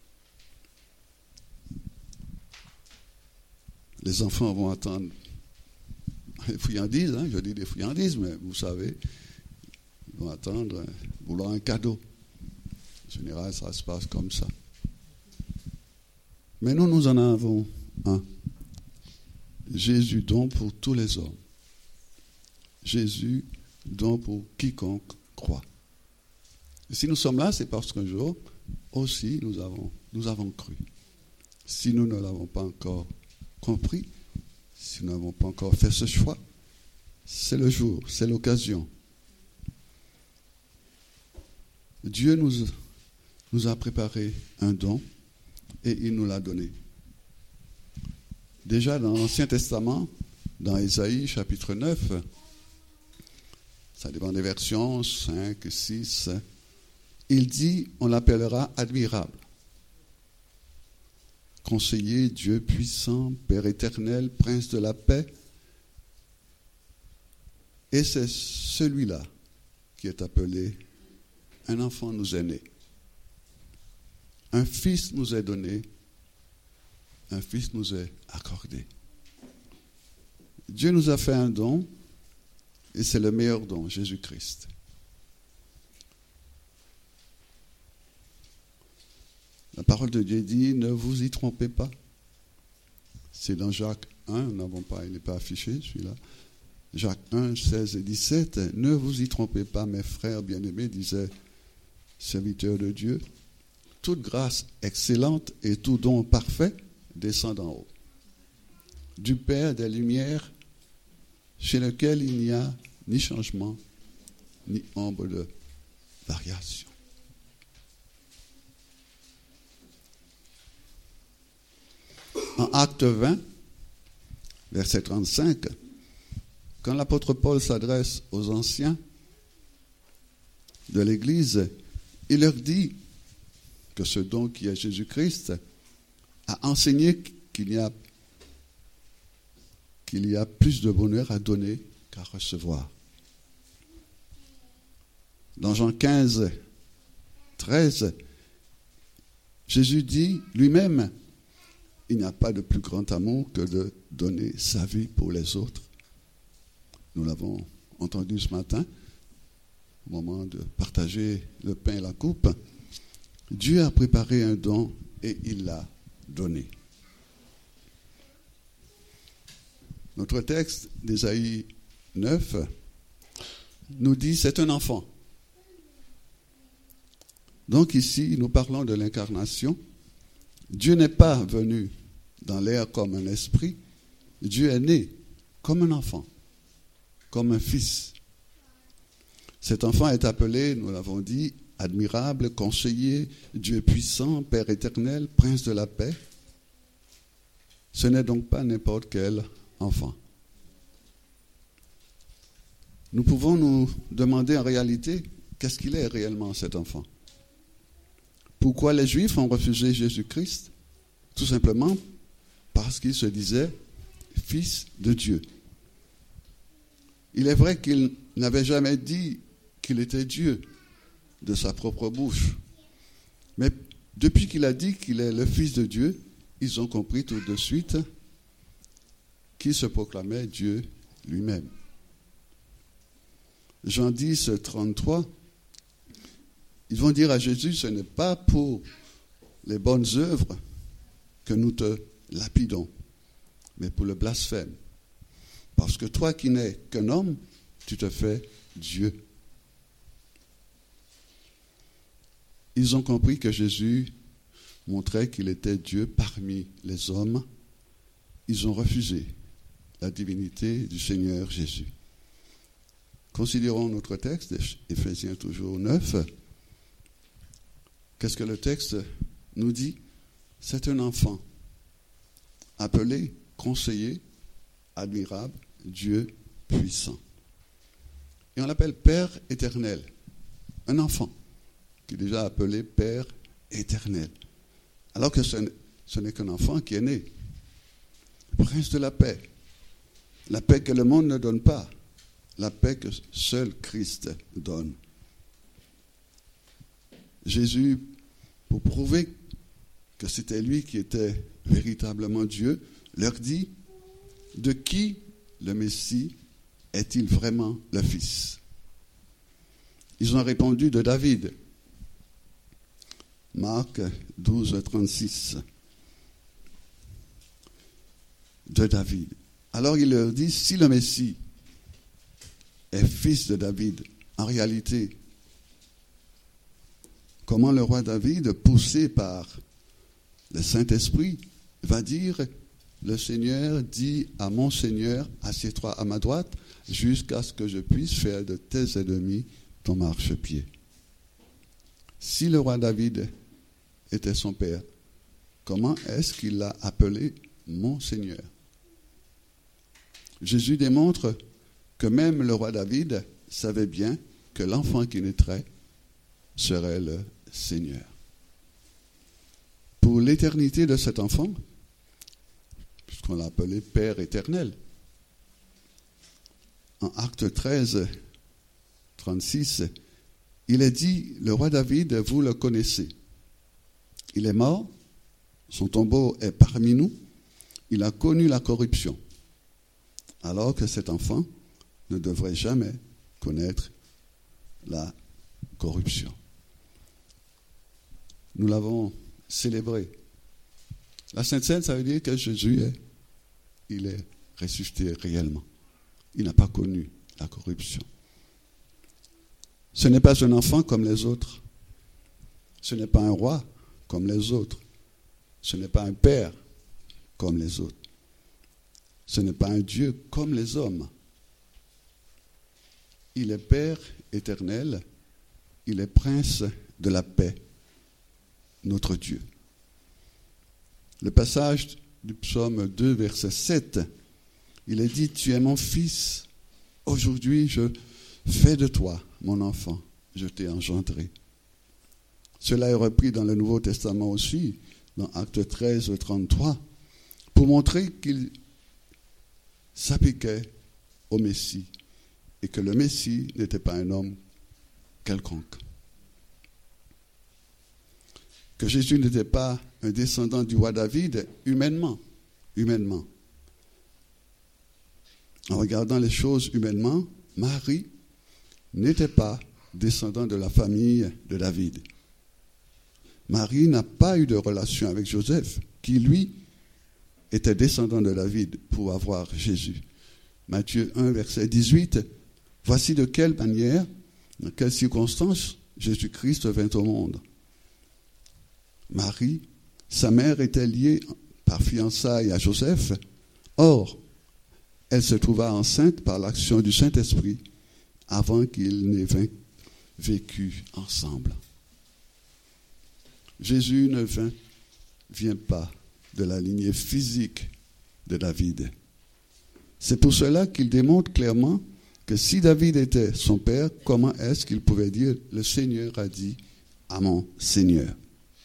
Les enfants vont attendre des friandises, je dis des friandises, mais vous savez, ils vont attendre, vouloir un cadeau. En général, ça se passe comme ça. Mais nous en avons un. Jésus, don pour tous les hommes. Jésus, don pour quiconque croit. Et si nous sommes là, c'est parce qu'un jour, aussi, nous avons cru. Si nous ne l'avons pas encore compris, si nous n'avons pas encore fait ce choix, c'est le jour, c'est l'occasion. Dieu nous a préparé un don et il nous l'a donné. Déjà dans l'Ancien Testament, dans Ésaïe chapitre 9, ça dépend des versions, 5, 6, il dit, on l'appellera admirable. Conseiller, Dieu puissant, Père éternel, Prince de la paix. Et c'est celui-là qui est appelé, un enfant nous est né. Un fils nous est donné, un fils nous est accordé. Dieu nous a fait un don, et c'est le meilleur don, Jésus-Christ. La parole de Dieu dit, ne vous y trompez pas. C'est dans Jacques 1, il n'est pas affiché, celui-là. Jacques 1, 16 et 17. Ne vous y trompez pas, mes frères bien-aimés, disait serviteur de Dieu. Toute grâce excellente et tout don parfait descend d'en haut. Du Père des Lumières, chez lequel il n'y a ni changement, ni ombre de variation. En Acte 20, verset 35, quand l'apôtre Paul s'adresse aux anciens de l'Église, il leur dit que ce don qui est Jésus-Christ a enseigné qu'il y a plus de bonheur à donner qu'à recevoir. Dans Jean 15, 13, Jésus dit lui-même, il n'y a pas de plus grand amour que de donner sa vie pour les autres. Nous l'avons entendu ce matin, au moment de partager le pain et la coupe. Dieu a préparé un don et il l'a donné. Notre texte d'Ésaïe 9 nous dit c'est un enfant. Donc ici, nous parlons de l'incarnation. Dieu n'est pas venu dans l'air comme un esprit. Dieu est né comme un enfant, comme un fils. Cet enfant est appelé, nous l'avons dit, admirable, conseiller, Dieu puissant, Père éternel, Prince de la paix. Ce n'est donc pas n'importe quel enfant. Nous pouvons nous demander en réalité, qu'est-ce qu'il est réellement cet enfant? Pourquoi les Juifs ont refusé Jésus-Christ? Tout simplement parce qu'il se disait fils de Dieu. Il est vrai qu'il n'avait jamais dit qu'il était Dieu de sa propre bouche. Mais depuis qu'il a dit qu'il est le Fils de Dieu, ils ont compris tout de suite qu'il se proclamait Dieu lui-même. Jean 10, 33, ils vont dire à Jésus, ce n'est pas pour les bonnes œuvres que nous te lapidons, mais pour le blasphème. Parce que toi qui n'es qu'un homme, tu te fais Dieu. Ils ont compris que Jésus montrait qu'il était Dieu parmi les hommes, ils ont refusé la divinité du Seigneur Jésus. Considérons notre texte, Éphésiens toujours 9. Qu'est-ce que le texte nous dit? C'est un enfant appelé, conseiller, admirable, Dieu puissant. Et on l'appelle Père éternel. Un enfant qui est déjà appelé Père éternel. Alors que ce n'est qu'un enfant qui est né. Prince de la paix. La paix que le monde ne donne pas. La paix que seul Christ donne. Jésus, pour prouver que c'était lui qui était véritablement Dieu, leur dit: de qui le Messie est-il vraiment le Fils? Ils ont répondu: de David. Marc 12, 36. De David. Alors il leur dit: si le Messie est fils de David, en réalité, comment le roi David, poussé par le Saint-Esprit, va dire: le Seigneur dit à mon Seigneur, assieds-toi à ma droite, jusqu'à ce que je puisse faire de tes ennemis ton marchepied. Si le roi David était son père, comment est-ce qu'il l'a appelé mon Seigneur? Jésus démontre que même le roi David savait bien que l'enfant qui naîtrait serait le Seigneur. Pour l'éternité de cet enfant, puisqu'on l'a appelé Père éternel, en Acte 13, 36, il est dit: le roi David, vous le connaissez. Il est mort, son tombeau est parmi nous, il a connu la corruption, alors que cet enfant ne devrait jamais connaître la corruption. Nous l'avons célébré. La Sainte Seine, ça veut dire que Jésus il est ressuscité réellement. Il n'a pas connu la corruption. Ce n'est pas un enfant comme les autres. Ce n'est pas un roi comme les autres. Ce n'est pas un père comme les autres. Ce n'est pas un Dieu comme les hommes. Il est Père éternel. Il est Prince de la paix, notre Dieu. Le passage du psaume 2, verset 7, il est dit: tu es mon fils, aujourd'hui je fais de toi mon enfant, je t'ai engendré. Cela est repris dans le Nouveau Testament aussi, dans Acte 13, 33, pour montrer qu'il s'appliquait au Messie et que le Messie n'était pas un homme quelconque. Que Jésus n'était pas un descendant du roi David humainement. En regardant les choses humainement, Marie n'était pas descendant de la famille de David. Marie n'a pas eu de relation avec Joseph, qui lui était descendant de David pour avoir Jésus. Matthieu 1, verset 18, voici de quelle manière, dans quelles circonstances Jésus-Christ vint au monde. Marie, sa mère, était liée par fiançailles à Joseph. Or, elle se trouva enceinte par l'action du Saint-Esprit avant qu'ils n'aient vécu ensemble. Jésus ne vient pas de la lignée physique de David. C'est pour cela qu'il démontre clairement que si David était son père, comment est-ce qu'il pouvait dire « Le Seigneur a dit à mon Seigneur ».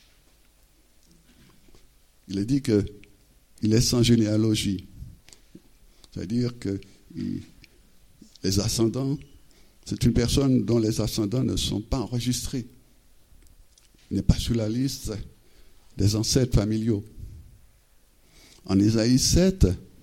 Il est dit qu'il est sans généalogie. C'est-à-dire que les ascendants, c'est une personne dont les ascendants ne sont pas enregistrés. Il n'est pas sur la liste des ancêtres familiaux. En Ésaïe 7,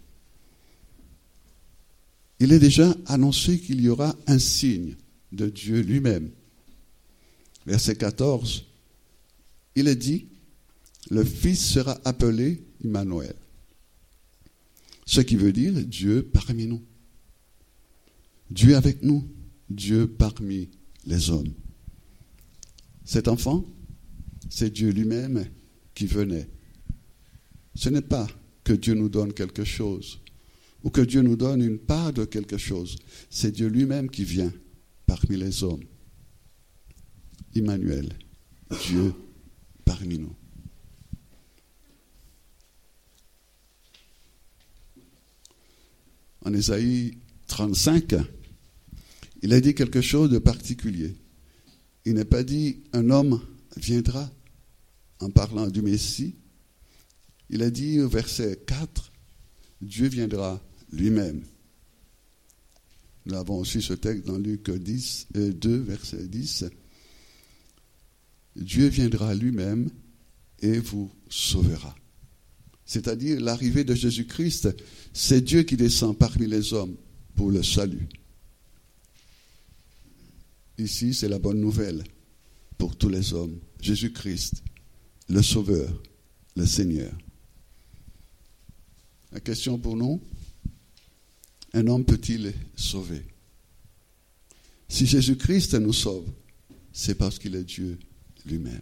il est déjà annoncé qu'il y aura un signe de Dieu lui-même. Verset 14, il est dit: le Fils sera appelé Immanuel. Ce qui veut dire Dieu parmi nous. Dieu avec nous, Dieu parmi les hommes. Cet enfant, c'est Dieu lui-même qui venait. Ce n'est pas que Dieu nous donne quelque chose ou que Dieu nous donne une part de quelque chose. C'est Dieu lui-même qui vient parmi les hommes. Emmanuel, Dieu parmi nous. En Ésaïe 35, il a dit quelque chose de particulier. Il n'a pas dit « un homme viendra » en parlant du Messie. Il a dit au verset 4, « Dieu viendra lui-même ». Nous avons aussi ce texte dans Luc 2, verset 10. « Dieu viendra lui-même et vous sauvera ». C'est-à-dire l'arrivée de Jésus-Christ, c'est Dieu qui descend parmi les hommes pour le salut. Ici, c'est la bonne nouvelle pour tous les hommes. Jésus-Christ, le Sauveur, le Seigneur. La question pour nous, un homme peut-il sauver? Si Jésus-Christ nous sauve, c'est parce qu'il est Dieu lui-même.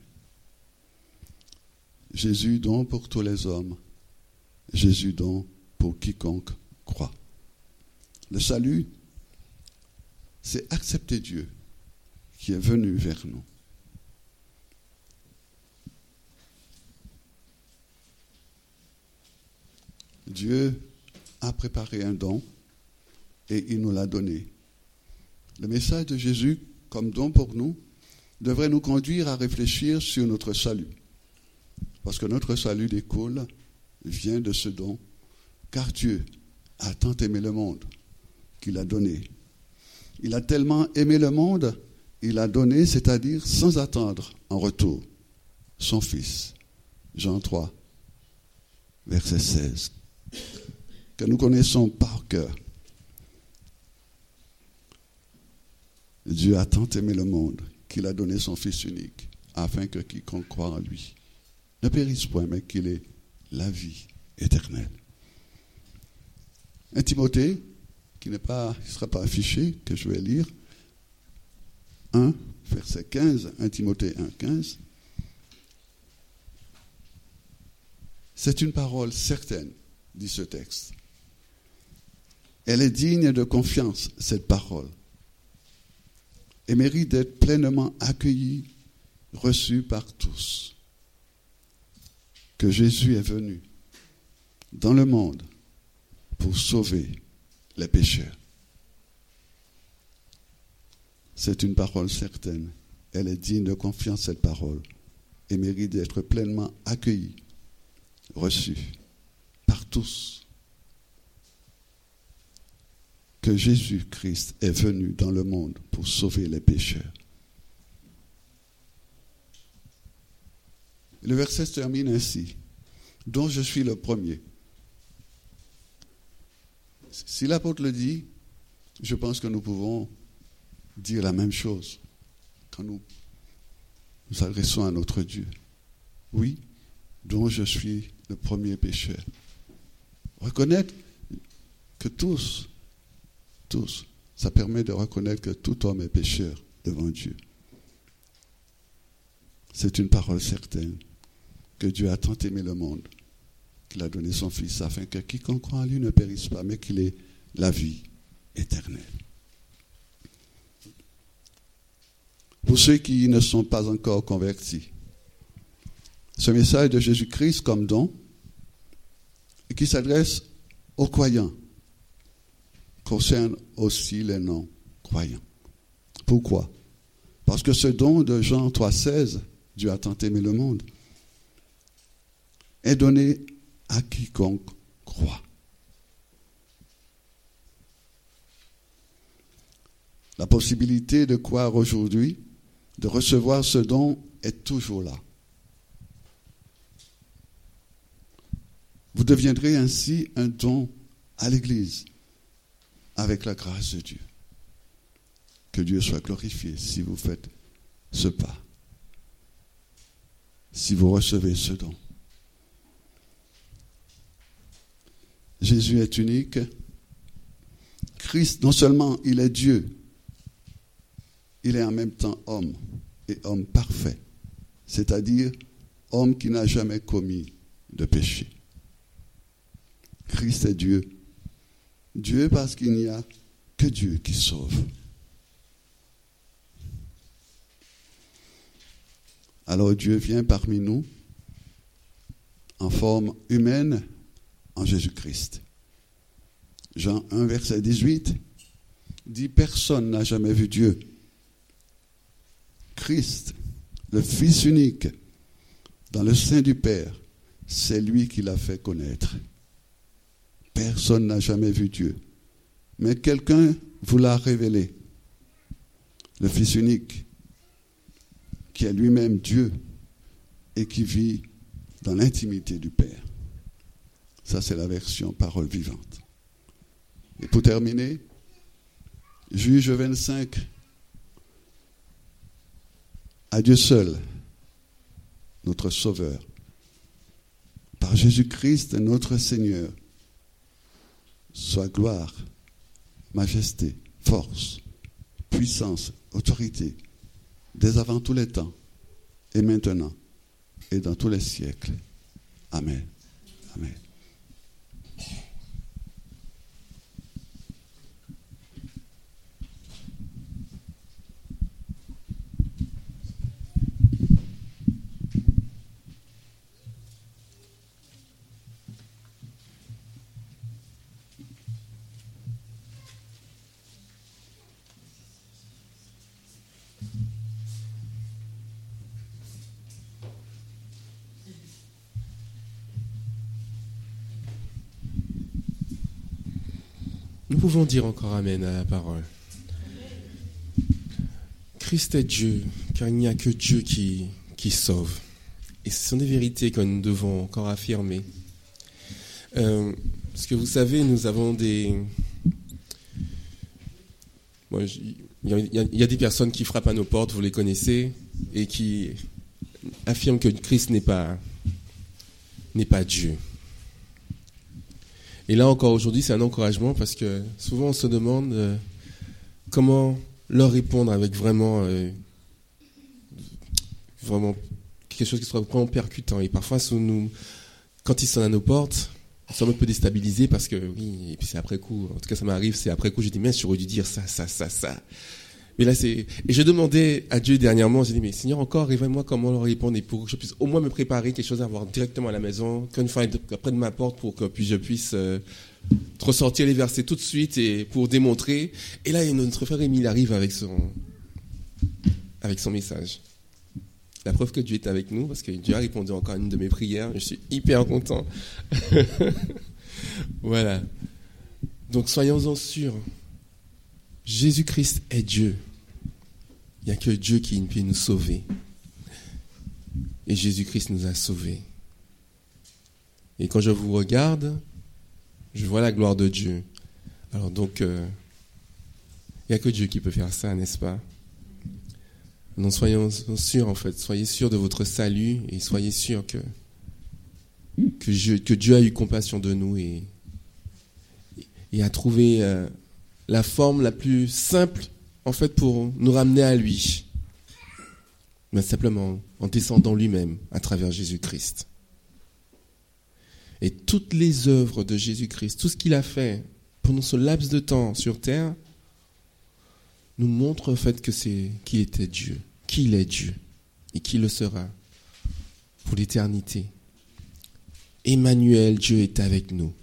Jésus donc pour tous les hommes, Jésus donc pour quiconque croit. Le salut, c'est accepter Dieu qui est venu vers nous. Dieu a préparé un don et il nous l'a donné. Le message de Jésus comme don pour nous devrait nous conduire à réfléchir sur notre salut. Parce que notre salut découle, vient de ce don, car Dieu a tant aimé le monde qu'il a donné. Il a tellement aimé le monde, il a donné, c'est-à-dire sans attendre en retour, son Fils. Jean 3, verset 16, que nous connaissons par cœur. Dieu a tant aimé le monde qu'il a donné son Fils unique, afin que quiconque croit en lui ne périsse point, mais qu'il ait la vie éternelle. Un Timothée, qui ne sera pas affiché, que je vais lire, 1, verset 15, 1 Timothée 1, 15. C'est une parole certaine, dit ce texte. Elle est digne de confiance, cette parole, et mérite d'être pleinement accueillie, reçue par tous. Que Jésus est venu dans le monde pour sauver les pécheurs. C'est une parole certaine. Elle est digne de confiance, cette parole, et mérite d'être pleinement accueillie, reçue par tous. Que Jésus-Christ est venu dans le monde pour sauver les pécheurs. Le verset se termine ainsi, dont je suis le premier. Si l'apôtre le dit, je pense que nous pouvons dire la même chose quand nous nous adressons à notre Dieu. Oui, dont je suis le premier pécheur. Reconnaître que tous, ça permet de reconnaître que tout homme est pécheur devant Dieu. C'est une parole certaine. Que Dieu a tant aimé le monde qu'il a donné son Fils afin que quiconque croit en lui ne périsse pas, mais qu'il ait la vie éternelle. Pour ceux qui ne sont pas encore convertis, ce message de Jésus-Christ comme don et qui s'adresse aux croyants concerne aussi les non-croyants. Pourquoi? Parce que ce don de Jean 3,16, Dieu a tant aimé le monde, est donné à quiconque croit. La possibilité de croire aujourd'hui, de recevoir ce don, est toujours là. Vous deviendrez ainsi un don à l'Église, avec la grâce de Dieu. Que Dieu soit glorifié si vous faites ce pas, si vous recevez ce don. Jésus est unique. Christ, non seulement il est Dieu, il est en même temps homme, et homme parfait, c'est-à-dire homme qui n'a jamais commis de péché. Christ est Dieu. Dieu parce qu'il n'y a que Dieu qui sauve. Alors Dieu vient parmi nous en forme humaine en Jésus-Christ. Jean 1, verset 18 dit « Personne n'a jamais vu Dieu. Christ, le Fils unique, dans le sein du Père, c'est lui qui l'a fait connaître. Personne n'a jamais vu Dieu. Mais quelqu'un vous l'a révélé. Le Fils unique, qui est lui-même Dieu et qui vit dans l'intimité du Père. » Ça, c'est la version parole vivante. Et pour terminer, Juge 25, à Dieu seul, notre Sauveur, par Jésus-Christ, notre Seigneur, soit gloire, majesté, force, puissance, autorité, dès avant tous les temps, et maintenant, et dans tous les siècles. Amen. Amen. Nous pouvons dire encore Amen à la parole. Christ est Dieu, car il n'y a que Dieu qui sauve. Et ce sont des vérités que nous devons encore affirmer. Parce que vous savez, nous avons des... Il y a des personnes qui frappent à nos portes, vous les connaissez, et qui affirment que Christ n'est pas Dieu. Et là encore aujourd'hui, c'est un encouragement parce que souvent on se demande comment leur répondre avec vraiment quelque chose qui soit vraiment percutant. Et parfois, quand ils sonnent à nos portes, on sommes un peu déstabilisés parce que oui, et puis c'est après coup. En tout cas, ça m'arrive, c'est après coup. Je dis mais j'aurais dû dire ça. Mais là, et je demandais à Dieu dernièrement, j'ai dit, mais Seigneur, encore, révèle-moi comment leur répondre et pour que je puisse au moins me préparer quelque chose à voir directement à la maison, qu'une fois près de ma porte pour que je puisse ressortir les versets tout de suite et pour démontrer. Et là, notre frère Émile arrive avec son message. La preuve que Dieu est avec nous, parce que Dieu a répondu encore à une de mes prières. Je suis hyper content. Voilà. Donc, soyons-en sûrs. Jésus-Christ est Dieu. Il n'y a que Dieu qui peut nous sauver. Et Jésus-Christ nous a sauvés. Et quand je vous regarde, je vois la gloire de Dieu. Alors donc, il n'y a que Dieu qui peut faire ça, n'est-ce pas? Donc soyons sûrs, en fait. Soyez sûrs de votre salut et soyez sûrs que Dieu a eu compassion de nous et a trouvé... la forme la plus simple, en fait, pour nous ramener à lui. Mais simplement en descendant lui-même à travers Jésus-Christ. Et toutes les œuvres de Jésus-Christ, tout ce qu'il a fait pendant ce laps de temps sur terre, nous montrent en fait qu'il était Dieu, qu'il est Dieu et qu'il le sera pour l'éternité. Emmanuel, Dieu est avec nous.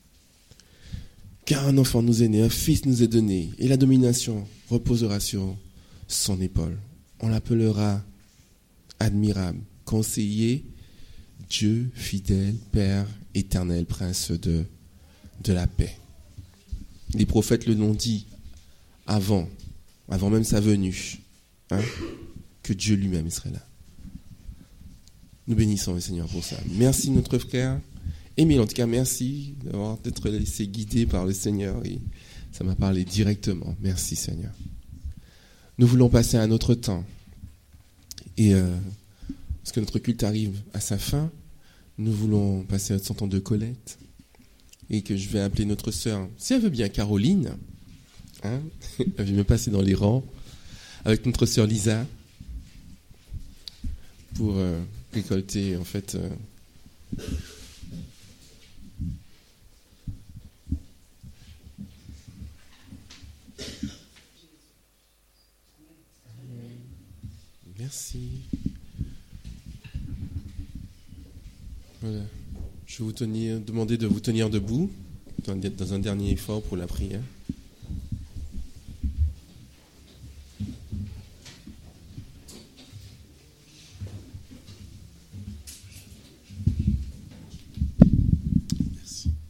Car un enfant nous est né, un fils nous est donné, et la domination reposera sur son épaule. On l'appellera admirable, conseiller, Dieu fidèle, Père éternel, Prince de la paix. Les prophètes le l'ont dit avant même sa venue, que Dieu lui-même serait là. Nous bénissons le Seigneur pour ça. Merci notre frère. Émile, en tout cas, merci d'être laissé guider par le Seigneur et ça m'a parlé directement. Merci Seigneur. Nous voulons passer à un autre temps. Et parce que notre culte arrive à sa fin, nous voulons passer à son temps de Colette et que je vais appeler notre sœur, si elle veut bien, Caroline. Elle vient me passer dans les rangs avec notre sœur Lisa pour récolter en fait. Merci. Voilà. Je vais vous demander de vous tenir debout dans un dernier effort pour la prière. Merci.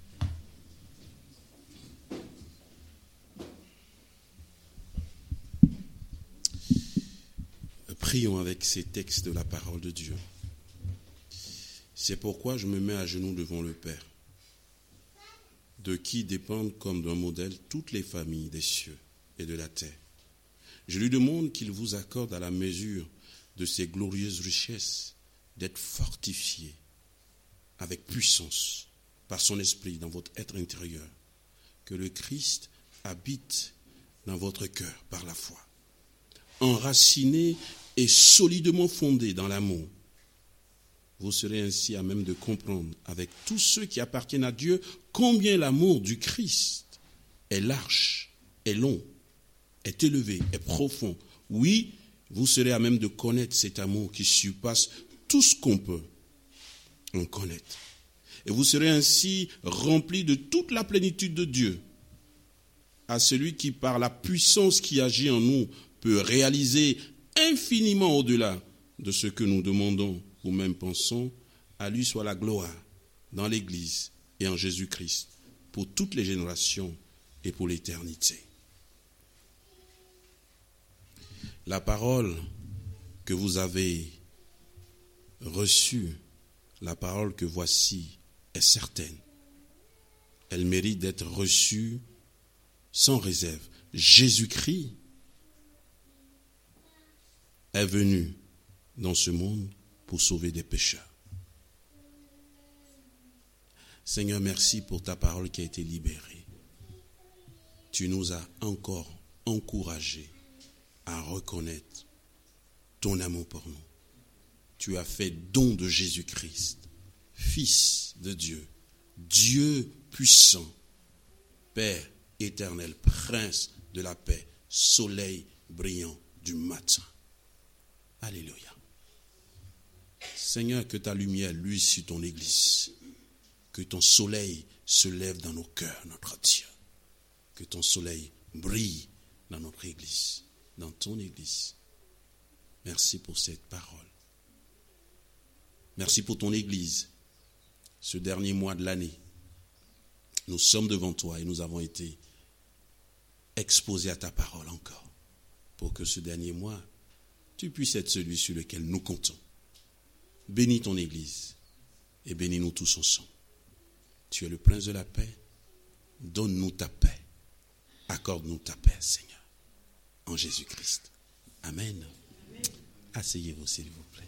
Prions avec ces textes de la parole de Dieu. C'est pourquoi je me mets à genoux devant le Père, de qui dépendent comme d'un modèle toutes les familles des cieux et de la terre. Je lui demande qu'il vous accorde à la mesure de ses glorieuses richesses d'être fortifiés avec puissance par son esprit dans votre être intérieur, que le Christ habite dans votre cœur par la foi, enraciné et solidement fondé dans l'amour. Vous serez ainsi à même de comprendre avec tous ceux qui appartiennent à Dieu combien l'amour du Christ est large, est long, est élevé, est profond. Oui, vous serez à même de connaître cet amour qui surpasse tout ce qu'on peut en connaître. Et vous serez ainsi remplis de toute la plénitude de Dieu, à celui qui, par la puissance qui agit en nous, peut réaliser infiniment au-delà de ce que nous demandons ou même pensons. À lui soit la gloire dans l'Église et en Jésus-Christ pour toutes les générations et pour l'éternité. La parole que vous avez reçue, la parole que voici, est certaine. Elle mérite d'être reçue sans réserve. Jésus-Christ est venu dans ce monde pour sauver des pécheurs. Seigneur, merci pour ta parole qui a été libérée. Tu nous as encore encouragés à reconnaître ton amour pour nous. Tu as fait don de Jésus-Christ, Fils de Dieu, Dieu puissant, Père éternel, Prince de la paix, soleil brillant du matin. Alléluia. Seigneur, que ta lumière luise sur ton Église, que ton soleil se lève dans nos cœurs, notre Dieu, que ton soleil brille dans notre Église, dans ton Église. Merci pour cette parole. Merci pour ton Église. Ce dernier mois de l'année, nous sommes devant toi et nous avons été exposés à ta parole encore, pour que ce dernier mois, tu puisses être celui sur lequel nous comptons. Bénis ton Église et bénis-nous tous ensemble. Tu es le prince de la paix. Donne-nous ta paix. Accorde-nous ta paix, Seigneur. En Jésus-Christ. Amen. Asseyez-vous, s'il vous plaît.